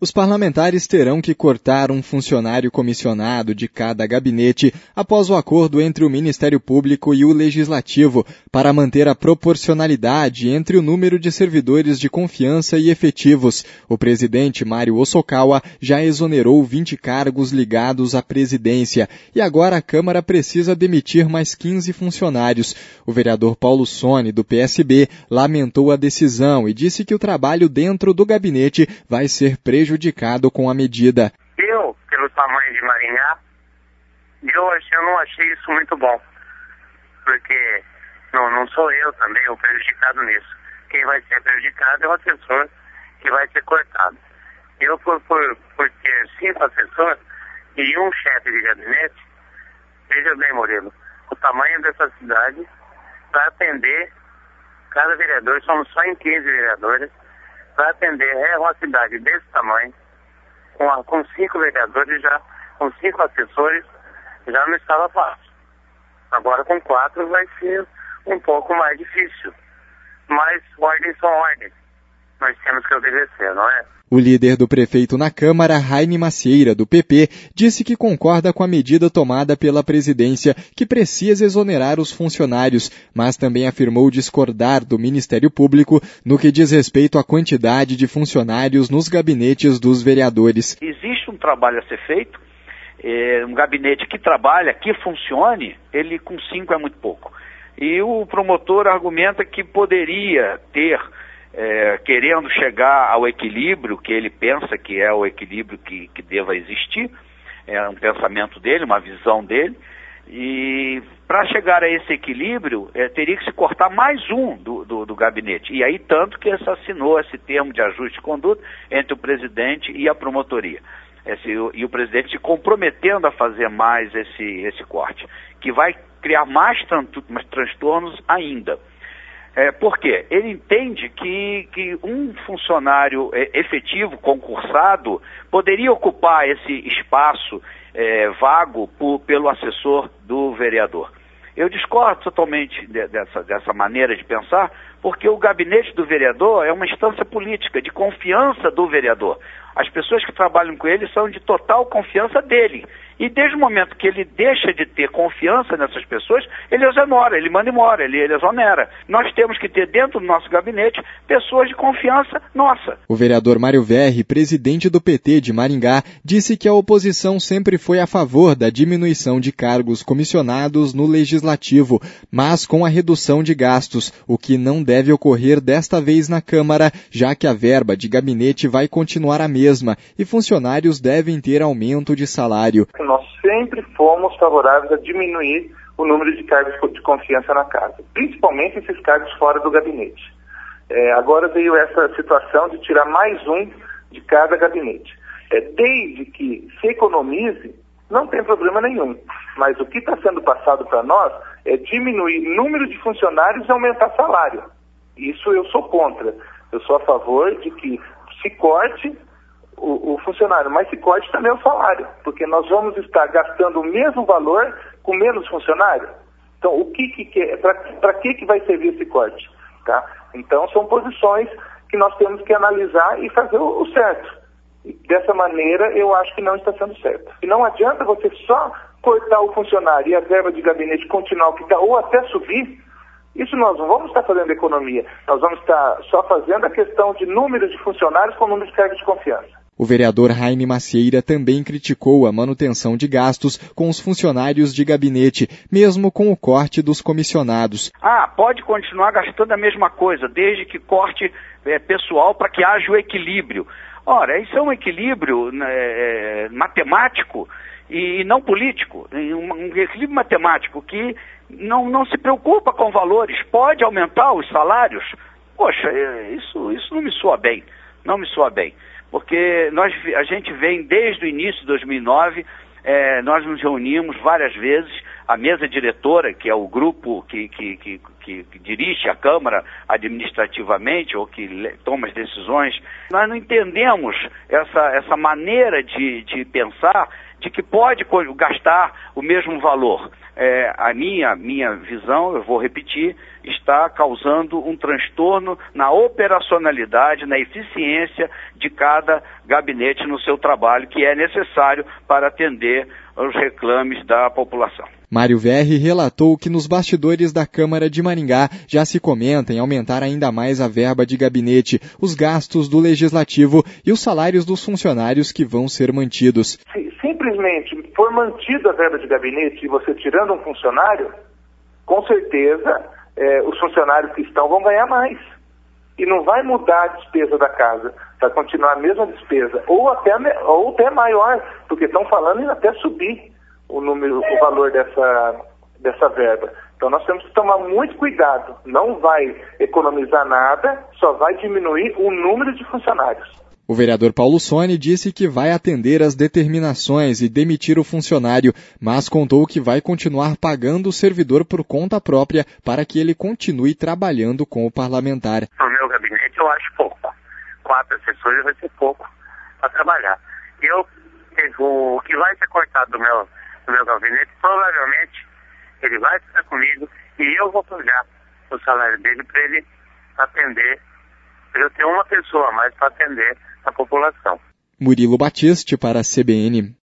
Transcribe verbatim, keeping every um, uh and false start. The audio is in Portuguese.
Os parlamentares terão que cortar um funcionário comissionado de cada gabinete após o acordo entre o Ministério Público e o Legislativo para manter a proporcionalidade entre o número de servidores de confiança e efetivos. O presidente Mário Hosokawa já exonerou vinte cargos ligados à presidência e agora a Câmara precisa demitir mais quinze funcionários. O vereador Paulo Sone, do P S B, lamentou a decisão e disse que o trabalho dentro do gabinete vai ser prejudicado com a medida. Eu, pelo tamanho de Maringá, eu, achei, eu não achei isso muito bom, porque não, não sou eu também o prejudicado nisso. Quem vai ser prejudicado é o assessor que vai ser cortado. Eu, por, por, por ter cinco assessores e um chefe de gabinete, veja bem, Murilo, o tamanho dessa cidade, para atender cada vereador, somos só em quinze vereadores, para atender é uma cidade desse tamanho, com, a, com cinco vereadores, já, com cinco assessores, já não estava fácil. Agora com quatro vai ser um pouco mais difícil. Mas ordens são ordens. Nós temos que obedecer, não é? O líder do prefeito na Câmara, Jaime Macieira, do P P, disse que concorda com a medida tomada pela presidência, que precisa exonerar os funcionários, mas também afirmou discordar do Ministério Público no que diz respeito à quantidade de funcionários nos gabinetes dos vereadores. Existe um trabalho a ser feito, é, um gabinete que trabalha, que funcione, ele com cinco é muito pouco. E o promotor argumenta que poderia ter, É, querendo chegar ao equilíbrio que ele pensa que é o equilíbrio que, que deva existir, é um pensamento dele, uma visão dele, e para chegar a esse equilíbrio, é, teria que se cortar mais um do, do, do gabinete, e aí tanto que se assinou esse termo de ajuste de conduta entre o presidente e a promotoria, esse, e o presidente se comprometendo a fazer mais esse, esse corte, que vai criar mais, mais transtornos ainda. É, por quê? Ele entende que, que um funcionário é, efetivo, concursado, poderia ocupar esse espaço é, vago por, pelo assessor do vereador. Eu discordo totalmente de, dessa, dessa maneira de pensar, porque o gabinete do vereador é uma instância política, de confiança do vereador. As pessoas que trabalham com ele são de total confiança dele. E desde o momento que ele deixa de ter confiança nessas pessoas, ele exonera, ele manda embora, ele, ele exonera. Nós temos que ter dentro do nosso gabinete pessoas de confiança nossa. O vereador Mário Verri, presidente do P T de Maringá, disse que a oposição sempre foi a favor da diminuição de cargos comissionados no Legislativo, mas com a redução de gastos, o que não deve ocorrer desta vez na Câmara, já que a verba de gabinete vai continuar a mesma e funcionários devem ter aumento de salário. Nós sempre fomos favoráveis a diminuir o número de cargos de confiança na casa, principalmente esses cargos fora do gabinete. É, agora veio essa situação de tirar mais um de cada gabinete. É, desde que se economize, não tem problema nenhum. Mas o que está sendo passado para nós é diminuir o número de funcionários e aumentar salário. Isso eu sou contra. Eu sou a favor de que se corte O, o funcionário, mas se corte também o salário, porque nós vamos estar gastando o mesmo valor com menos funcionário. Então, o que que para que que vai servir esse corte, tá? Então, são posições que nós temos que analisar e fazer o, o certo. E dessa maneira, eu acho que não está sendo certo. E não adianta você só cortar o funcionário e a verba de gabinete continuar o que está, ou até subir. Isso nós não vamos estar fazendo economia. Nós vamos estar só fazendo a questão de número de funcionários com número de cargos de confiança. O vereador Jaime Macieira também criticou a manutenção de gastos com os funcionários de gabinete, mesmo com o corte dos comissionados. Ah, pode continuar gastando a mesma coisa, desde que corte é, pessoal para que haja o equilíbrio. Ora, isso é um equilíbrio é, matemático e não político, um equilíbrio matemático que não, não se preocupa com valores, pode aumentar os salários. Poxa, isso, isso não me soa bem, não me soa bem. Porque nós, a gente vem desde o início de dois mil e nove, é, nós nos reunimos várias vezes, a mesa diretora, que é o grupo que, que, que, que, que dirige a Câmara administrativamente ou que toma as decisões, nós não entendemos essa, essa maneira de, de pensar de que pode gastar o mesmo valor. É, a minha, minha visão, eu vou repetir, está causando um transtorno na operacionalidade, na eficiência de cada gabinete no seu trabalho, que é necessário para atender aos reclames da população. Mário Verri relatou que nos bastidores da Câmara de Maringá já se comenta em aumentar ainda mais a verba de gabinete, os gastos do Legislativo e os salários dos funcionários que vão ser mantidos. Se simplesmente for mantida a verba de gabinete e você tirando um funcionário, com certeza é, os funcionários que estão vão ganhar mais. E não vai mudar a despesa da casa, vai continuar a mesma despesa, ou até, ou até maior, porque estão falando em até subir o número, o valor dessa, dessa verba. Então nós temos que tomar muito cuidado, não vai economizar nada, só vai diminuir o número de funcionários. O vereador Paulo Sone disse que vai atender às determinações e demitir o funcionário, mas contou que vai continuar pagando o servidor por conta própria para que ele continue trabalhando com o parlamentar. No meu gabinete eu acho pouco. Quatro assessores vai ser pouco para trabalhar. Eu, o que vai ser cortado do meu, do meu gabinete, provavelmente ele vai ficar comigo e eu vou pagar o salário dele para ele atender, para eu ter uma pessoa a mais para atender a população. Murilo Batiste para a C B N.